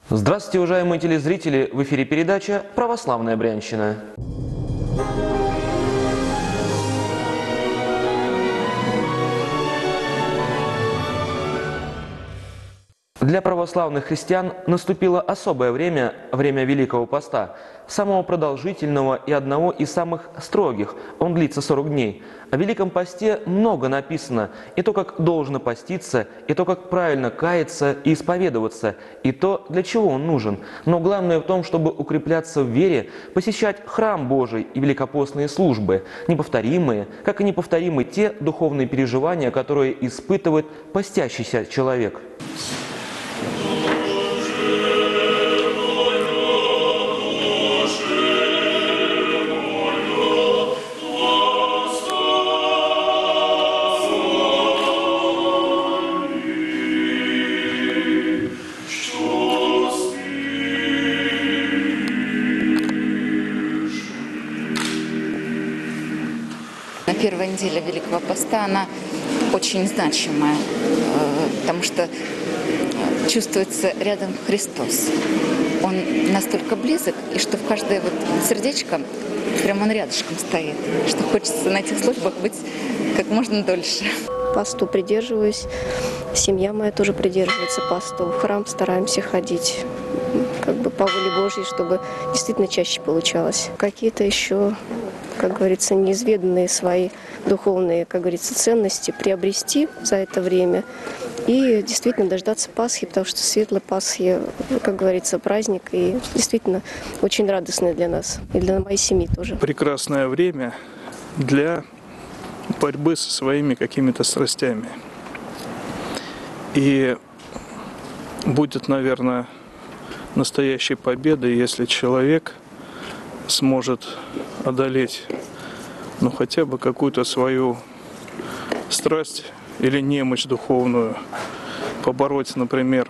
Здравствуйте, уважаемые телезрители! В эфире передача «Православная Брянщина». Для православных христиан наступило особое время, время Великого Поста, самого продолжительного и одного из самых строгих. Он длится 40 дней. О Великом Посте много написано, и то, как должно поститься, и то, как правильно каяться и исповедоваться, и то, для чего он нужен. Но главное в том, чтобы укрепляться в вере, посещать храм Божий и великопостные службы, неповторимые, как и неповторимы те духовные переживания, которые испытывает постящийся человек. Первая неделя Великого Поста, она очень значимая, потому что чувствуется рядом Христос. Он настолько близок, и что в каждое сердечко прям он рядышком стоит, что хочется на этих службах быть как можно дольше. Посту придерживаюсь, семья моя тоже придерживается посту, в храм стараемся ходить, по воле Божьей, чтобы действительно чаще получалось. Какие-то еще, как говорится, неизведанные свои духовные, ценности приобрести за это время и действительно дождаться Пасхи, потому что светлая Пасхи, праздник и действительно очень радостный для нас и для моей семьи тоже. Прекрасное время для борьбы со своими какими-то страстями. И будет, наверное, настоящей победой, если человек сможет одолеть, хотя бы какую-то свою страсть или немощь духовную, побороть, например,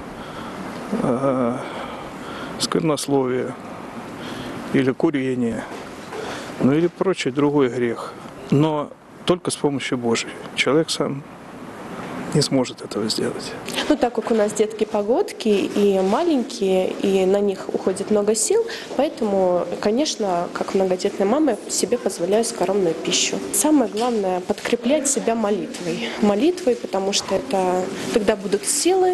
сквернословие или курение, или прочий другой грех. Но только с помощью Божией. Человек сам не сможет этого сделать. Так как у нас детки-погодки и маленькие, и на них уходит много сил, поэтому, конечно, как многодетная мама, себе позволяю скоромную пищу. Самое главное – подкреплять себя молитвой. Молитвой, потому что это тогда будут силы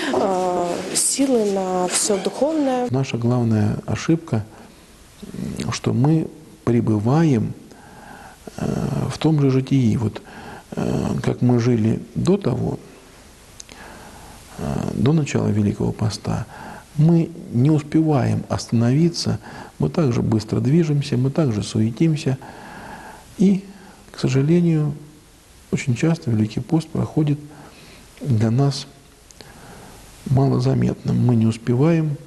на все духовное. Наша главная ошибка, что мы пребываем в том же житии. Как мы жили до начала Великого Поста, мы не успеваем остановиться, мы также быстро движемся, мы также суетимся. И, к сожалению, очень часто Великий Пост проходит для нас малозаметным. Мы не успеваем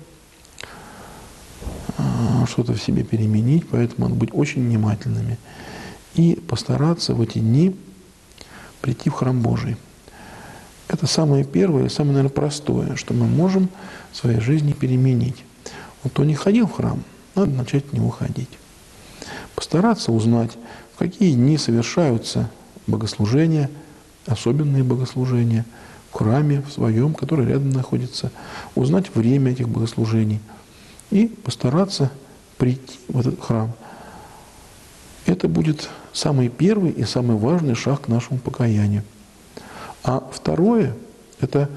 что-то в себе переменить, поэтому надо быть очень внимательными и постараться в эти дни прийти в храм Божий. Это самое первое и самое, наверное, простое, что мы можем в своей жизни переменить. Кто не ходил в храм, надо начать в него ходить. Постараться узнать, в какие дни совершаются богослужения, особенные богослужения, в храме в своем, который рядом находится, узнать время этих богослужений и постараться прийти в этот храм. Это будет самый первый и самый важный шаг к нашему покаянию. А второе – это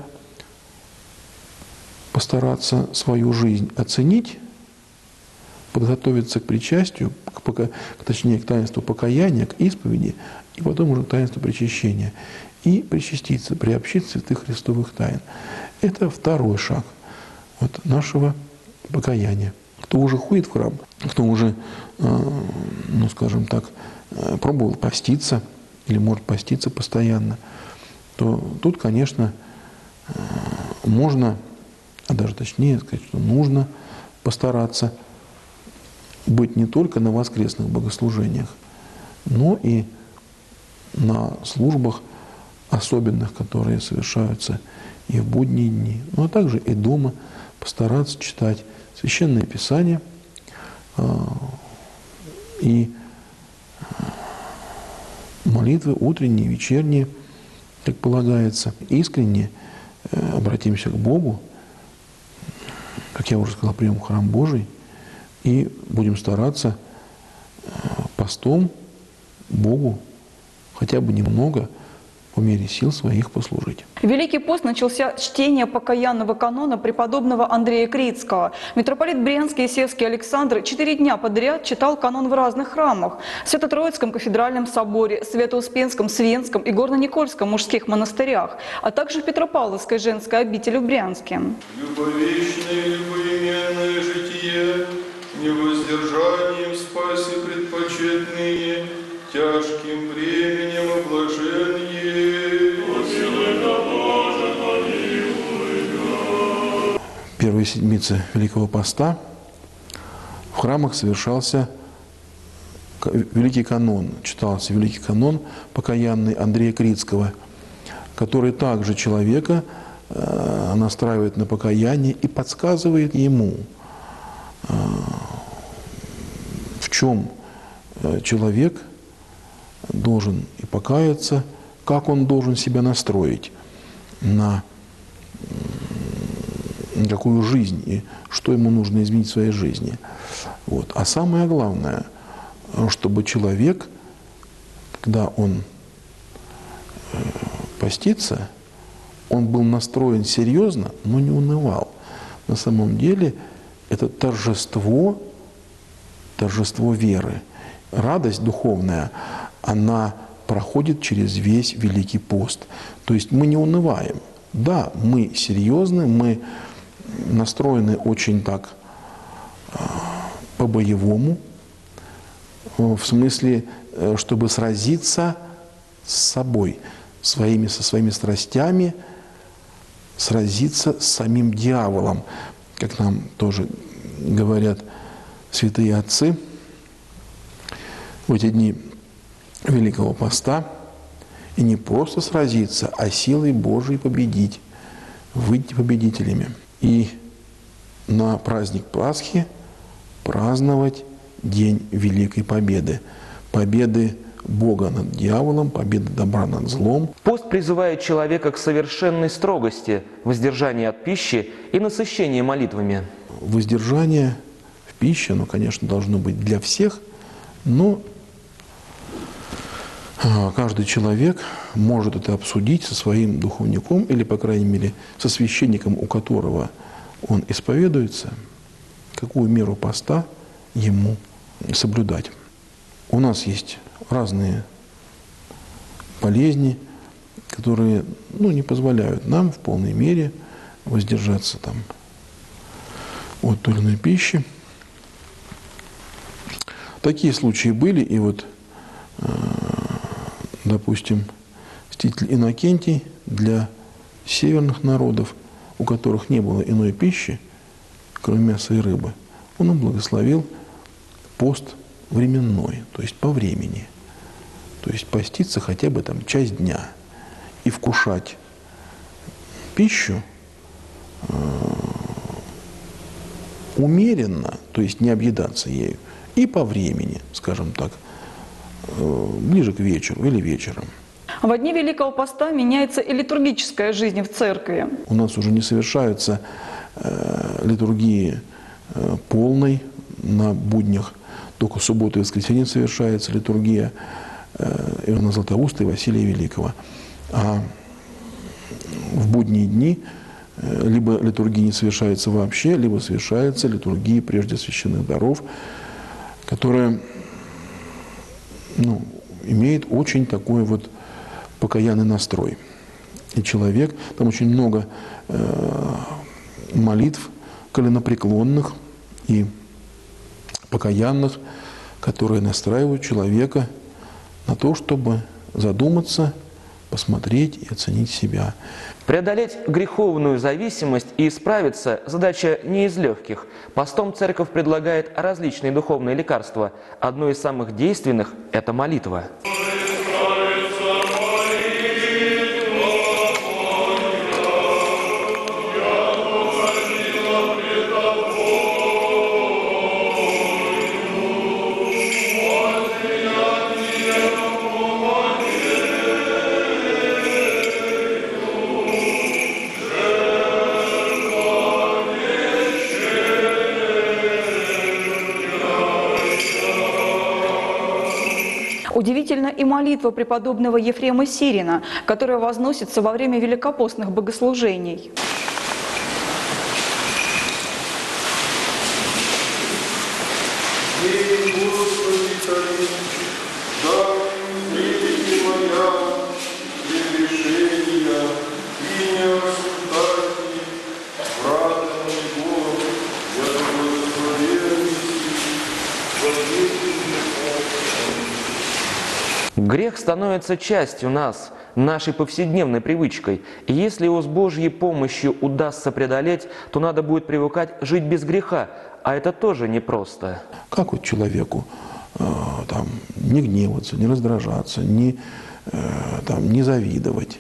постараться свою жизнь оценить, подготовиться к причастию, к таинству покаяния, к исповеди, и потом уже к таинству причащения. И причаститься, приобщить святых христовых тайн. Это второй шаг нашего покаяния. Кто уже ходит в храм, кто уже, пробовал поститься или может поститься постоянно, то тут, конечно, можно, а даже точнее сказать, что нужно постараться быть не только на воскресных богослужениях, но и на службах особенных, которые совершаются и в будние дни, а также и дома постараться читать Священное Писание и молитвы утренние, вечерние, как полагается, искренне обратимся к Богу, как я уже сказал, придем в храм Божий и будем стараться постом Богу хотя бы немного по мере сил своих послужить. Великий пост начался с чтения покаянного канона преподобного Андрея Крицкого. Митрополит Брянский и Севский Александр 4 дня подряд читал канон в разных храмах – в Свято-Троицком кафедральном соборе, Свято-Успенском, Свенском и Горно-Никольском мужских монастырях, а также в Петропавловской женской обители в Брянске. Любовечное, любоименное житие, невоздержанием спаси предпочетные, тяжким бременем облаженные. Первые седмицы Великого Поста в храмах совершался Великий канон, читался Великий канон покаянный Андрея Крицкого, который также человека настраивает на покаяние и подсказывает ему, в чем человек должен и покаяться, как он должен себя настроить на какую жизнь и что ему нужно изменить в своей жизни. Вот. А самое главное, чтобы человек, когда он постится, он был настроен серьезно, но не унывал. На самом деле это торжество веры. Радость духовная, она проходит через весь Великий пост. То есть мы не унываем. Да, мы серьезны, мы настроены очень так по-боевому, в смысле, чтобы сразиться с собой, со своими страстями, сразиться с самим дьяволом, как нам тоже говорят святые отцы в эти дни Великого Поста, и не просто сразиться, а силой Божией победить, выйти победителями. И на праздник Пасхи праздновать День Великой Победы. Победы Бога над дьяволом, победы добра над злом. Пост призывает человека к совершенной строгости, воздержании от пищи и насыщении молитвами. Воздержание в пище, оно, конечно, должно быть для всех, но каждый человек может это обсудить со своим духовником или, по крайней мере, со священником, у которого он исповедуется, какую меру поста ему соблюдать. У нас есть разные болезни, которые не позволяют нам в полной мере воздержаться от той или иной пищи. Такие случаи были, и допустим, святитель Иннокентий для северных народов, у которых не было иной пищи, кроме мяса и рыбы, он им благословил пост временной, то есть по времени. То есть поститься хотя бы часть дня и вкушать пищу умеренно, то есть не объедаться ею, и по времени, скажем так, ближе к вечеру или вечером. В дни Великого Поста меняется и литургическая жизнь в церкви. У нас уже не совершаются литургии полной на буднях, только в субботу и воскресенье совершается литургия Иоанна Златоуста и Василия Великого. А в будние дни либо литургия не совершается вообще, либо совершается литургия прежде священных даров, которая имеет очень такой покаянный настрой. И человек, там очень много молитв коленопреклонных и покаянных, которые настраивают человека на то, чтобы задуматься, посмотреть и оценить себя. Преодолеть греховную зависимость и исправиться – задача не из легких. Постом церковь предлагает различные духовные лекарства. Одно из самых действенных – это молитва. Удивительна и молитва преподобного Ефрема Сирина, которая возносится во время великопостных богослужений. Грех становится частью нас, нашей повседневной привычкой. И если его с Божьей помощью удастся преодолеть, то надо будет привыкать жить без греха, а это тоже непросто. Как вот человеку там, не гневаться, не раздражаться, не завидовать?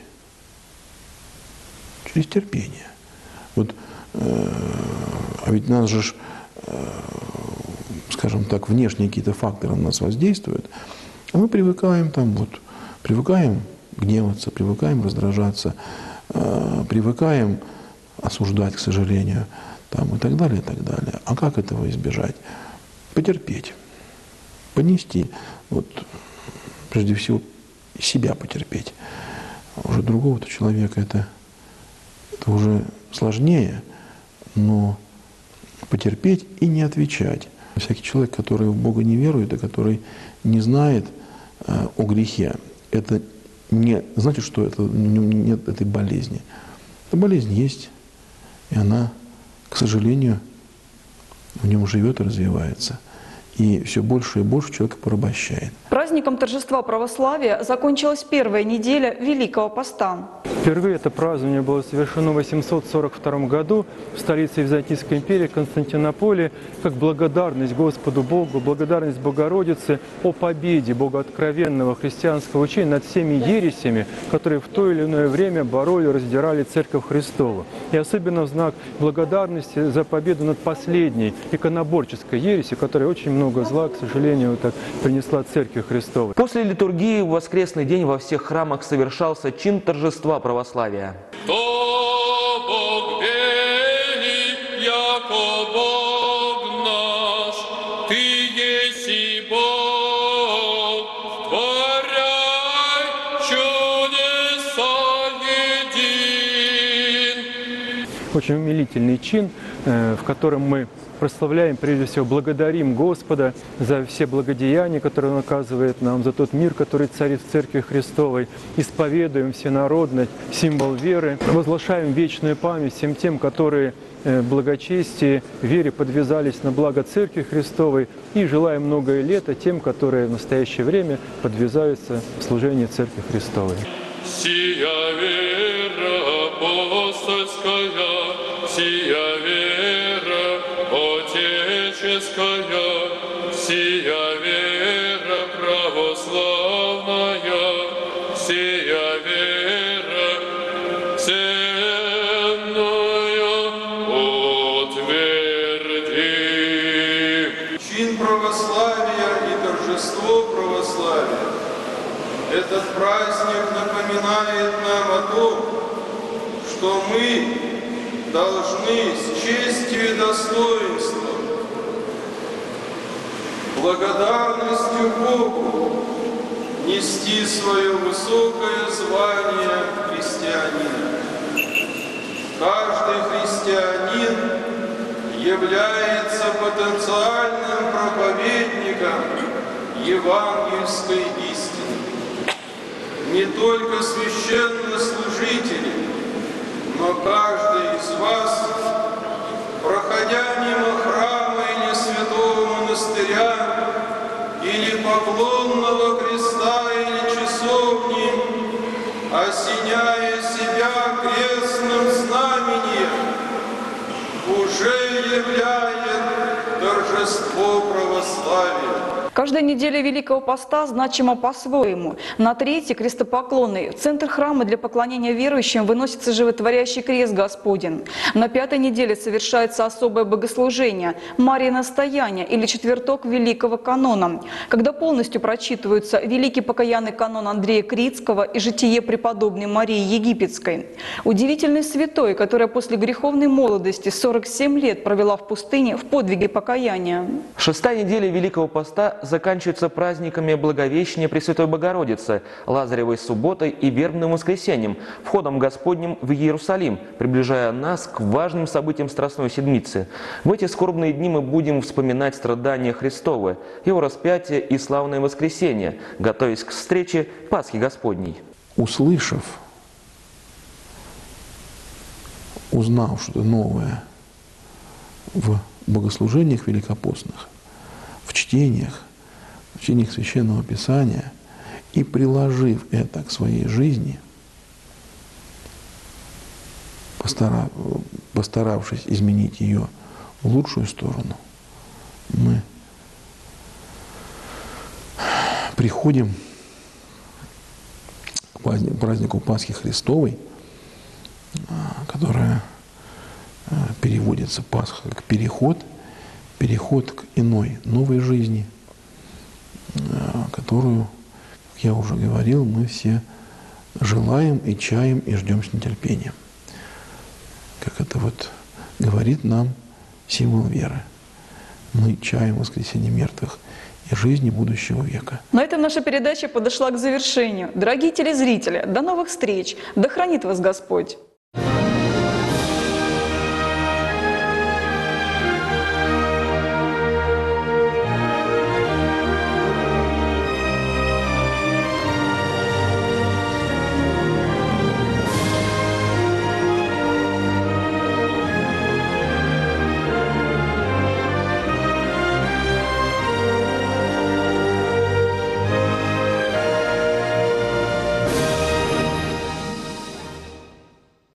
Через терпение. Вот, а ведь нас же, скажем так, внешние какие-то факторы на нас воздействуют, а мы привыкаем привыкаем гневаться, привыкаем раздражаться, привыкаем осуждать, к сожалению, и так далее, и так далее. А как этого избежать? Потерпеть, понести, прежде всего себя потерпеть. А уже другого-то человека это уже сложнее, но потерпеть и не отвечать. Всякий человек, который в Бога не верует, и который не знает о грехе, это не значит, что в нем нет этой болезни. Эта болезнь есть, и она, к сожалению, в нем живет и развивается. И все больше и больше человека порабощает. Праздником торжества православия закончилась первая неделя Великого Поста. Впервые это празднование было совершено в 842 году в столице Византийской империи Константинополе как благодарность Господу Богу, благодарность Богородице о победе богооткровенного христианского учения над всеми ересями, которые в то или иное время бороли, раздирали Церковь Христову. И особенно в знак благодарности за победу над последней иконоборческой ересью, которая очень много зла, к сожалению, принесла Церкви Христовой. После литургии в воскресный день во всех храмах совершался чин торжества православия. То Бог велик, яко Бог наш, Ты еси Бог, творяй чудеса един. Очень умилительный чин, в котором мы прославляем, прежде всего, благодарим Господа за все благодеяния, которые Он оказывает нам, за тот мир, который царит в Церкви Христовой, исповедуем всенародно символ веры, возглашаем вечную память всем тем, которые в благочестии, вере подвязались на благо Церкви Христовой, и желаем многое лета тем, которые в настоящее время подвязаются в служении Церкви Христовой. Сия вера апостольская, сия вера отеческая, сия вера православная, сия вера ценная утверди. Чин православия и торжество православия. Этот праздник напоминает нам о том, что мы должны с честью и достоинством, благодарностью Богу нести свое высокое звание христианина. Каждый христианин является потенциальным проповедником евангельской истины. Не только священнослужители, но каждый из вас, проходя мимо храма или святого монастыря, или поклонного креста, или часовни, осеняя себя крестным знамением, уже являет торжество православия. Каждая неделя Великого Поста значима по-своему. На третий, крестопоклонный, в центр храма для поклонения верующим выносится животворящий крест Господень. На пятой неделе совершается особое богослужение – Марьино настояние или четверток Великого канона, когда полностью прочитываются Великий покаянный канон Андрея Критского и Житие преподобной Марии Египетской. Удивительный святой, которая после греховной молодости 47 лет провела в пустыне в подвиге покаяния. Шестая неделя Великого Поста заканчивается праздниками Благовещения Пресвятой Богородицы, Лазаревой субботой и Вербным воскресеньем, входом Господним в Иерусалим, приближая нас к важным событиям Страстной Седмицы. В эти скорбные дни мы будем вспоминать страдания Христовы, Его распятие и славное воскресенье, готовясь к встрече Пасхи Господней. Услышав, узнав что-то новое в богослужениях великопостных, в чтениях Священного Писания и приложив это к своей жизни, постаравшись изменить ее в лучшую сторону, мы приходим к празднику Пасхи Христовой, которая переводится Пасха как переход к иной, новой жизни, которую, как я уже говорил, мы все желаем и чаем и ждем с нетерпением. Как это вот говорит нам символ веры. Мы чаем воскресения мертвых и жизни будущего века. На этом наша передача подошла к завершению. Дорогие телезрители, до новых встреч! Да хранит вас Господь!